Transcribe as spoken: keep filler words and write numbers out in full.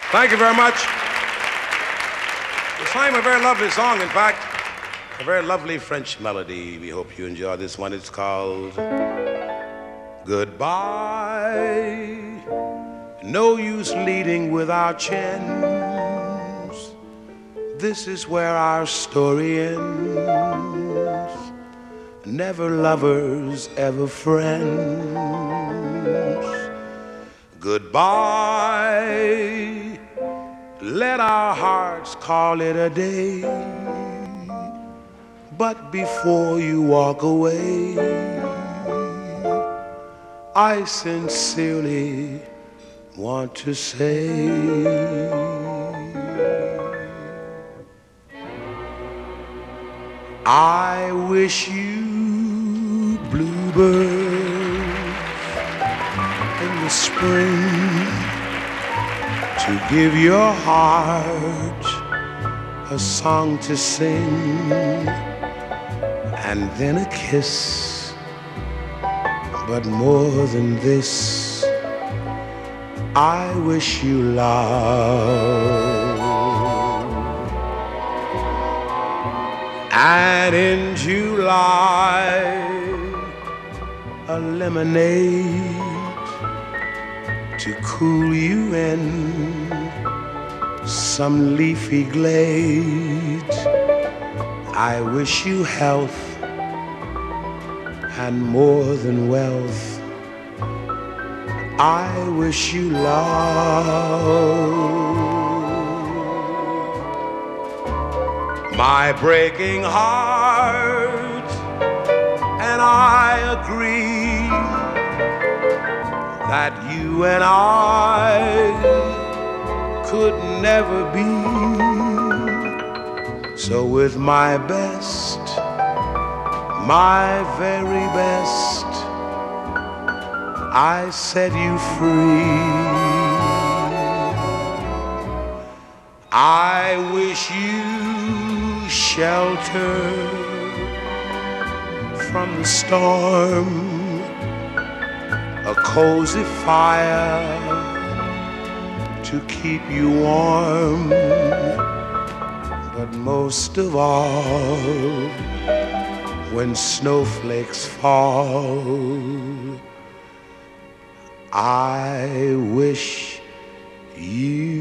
Thank you very much. It's time a very lovely song, in fact, a very lovely French melody. We hope you enjoy this one. It's called Goodbye. No use leading with our chins. This is where our story ends. Never lovers, ever friends. Goodbye. Let our hearts call it a day. But before you walk away, I sincerely want to say, I wish you bluebirds in the spring to give your heart a song to sing, and then a kiss. But more than this, I wish you love. And in July, a lemonade to cool you in some leafy glade. I wish you health and more than wealth. I wish you love. My breaking heart and I agree that you and I could never be. So with my best, my very best, I set you free. I wish you shelter from the storm, a cozy fire to keep you warm, but most of all, when snowflakes fall, I wish you